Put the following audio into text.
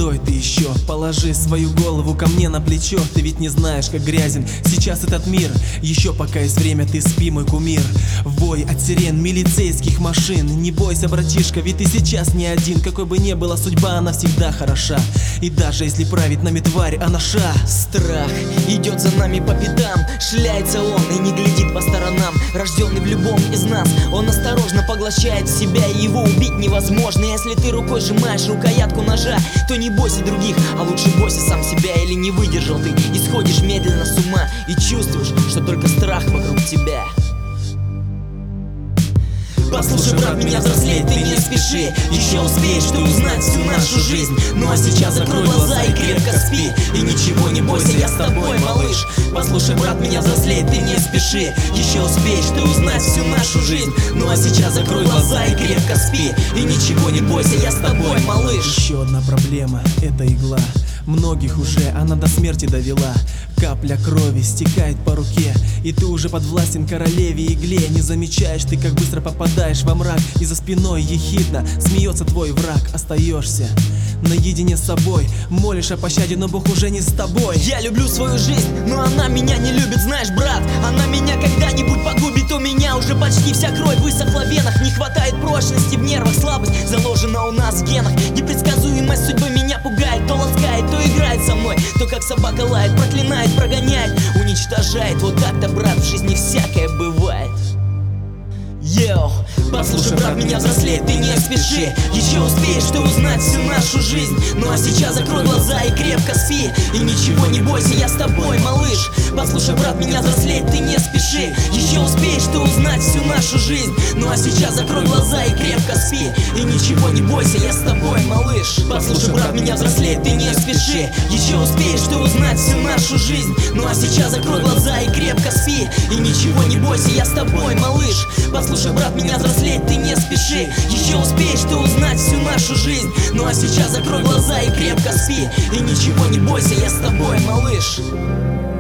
Постой ты еще, положи свою голову ко мне на плечо. Ты ведь не знаешь, как грязен сейчас этот мир. Еще пока есть время, ты спи, мой кумир. Вой от сирен милицейских машин. Не бойся, братишка, ведь ты сейчас не один. Какой бы ни была судьба, она всегда хороша. И даже если правит нами тварь, она ша. Страх идет за нами по пятам. Шляется он и не глядит по сторонам. Рожденный в любом из нас, он осторожно поглощает в себя, и его убить невозможно. Если ты рукой сжимаешь рукоятку ножа, то не бойся других, а лучше бойся сам себя. Или не выдержал ты и сходишь медленно с ума, и чувствуешь, что только страх вокруг тебя. Послушай, брат, меня взрослеть ты не спеши. Еще успеешь ты узнать всю нашу жизнь. Ну а сейчас закрой глаза и крепко спи. И ничего не бойся, я с тобой, малыш. Послушай, брат, меня взрослеть ты не спеши. Еще успеешь ты узнать всю нашу жизнь. Ну а сейчас закрой глаза и крепко спи. И ничего не бойся, я с тобой, малыш. Еще одна проблема — это игла. Многих уже она до смерти довела. Капля крови стекает по руке, и ты уже подвластен королеве игле. Не замечаешь ты, как быстро попадаешь во мрак, и за спиной ехидно смеется твой враг. Остаешься наедине с собой, молишь о пощаде, но Бог уже не с тобой. Я люблю свою жизнь, но она меня не любит, знаешь, брат. Она меня когда-нибудь погубит. У меня уже почти вся кровь высохла в венах. Не хватает прочности в нервах, слабость заложена у нас в генах. Непредсказуемость судьбы меня пугает. То ласкает, то играет со мной, то как собака лает, проклинает, прогоняет, уничтожает. Вот так-то, брат, в жизни всякое бывает. Йоу, послушай, брат, меня взрослеть ты не спеши. Еще успеешь ты узнать всю нашу жизнь. Ну а сейчас закрой глаза и крепко спи. И ничего не бойся, я с тобой, малыш. Послушай, брат, меня взрослеть ты не спеши. Еще успеешь ты узнать всю нашу жизнь. Ну а сейчас закрой глаза и крепко спи. И ничего не бойся, я с тобой, малыш. Послушай, брат, меня взрослеть ты не спеши. Еще успеешь ты узнать всю нашу жизнь. Ну а сейчас закрой глаза и крепко спи. И ничего не бойся, я с тобой, малыш. Послушай, брат, меня взрослеть ты не спеши. Еще успеешь ты узнать всю нашу жизнь. Ну а сейчас закрой глаза и крепко спи. И ничего не бойся, я с тобой, малыш.